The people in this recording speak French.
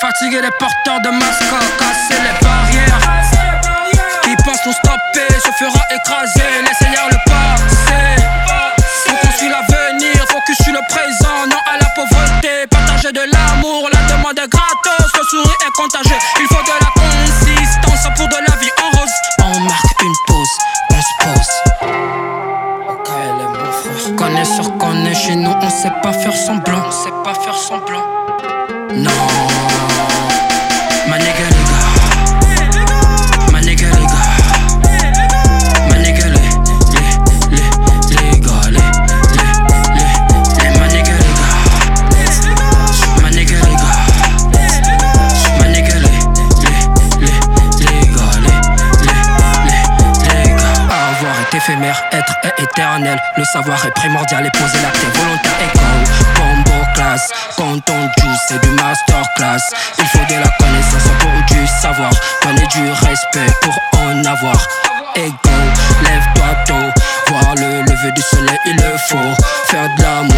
Fatiguer les porteurs de masques, casser les barrières. Qui pensent nous stopper se fera écraser. Laissez hier le passé. Faut qu'on suit l'avenir, focus sur le présent, non à la pauvreté. Partager de l'amour, la demande est gratos. Le sourire est contagieux, il faut de la consistance pour de la vie en rose. On marque une pause, on se pose. Ok les mon frère. Qu'on est sûr qu'on est chez nous, on sait pas faire semblant. On sait pas faire semblant. Non, ma nigga les gars, ma nigga les gars, ma nigga les gars, les ma nigga les gars, ma nigga les gars, ma nigga les gars. Avoir est éphémère, être est éternel. Le savoir est primordial et poser l'acte est volontaire. Et combo class, quand on juice c'est du masterclass. Il faut de la connaissance pour du savoir. Donner du respect pour en avoir. Et go, lève-toi tôt. Voir le lever du soleil il le faut. Faire de l'amour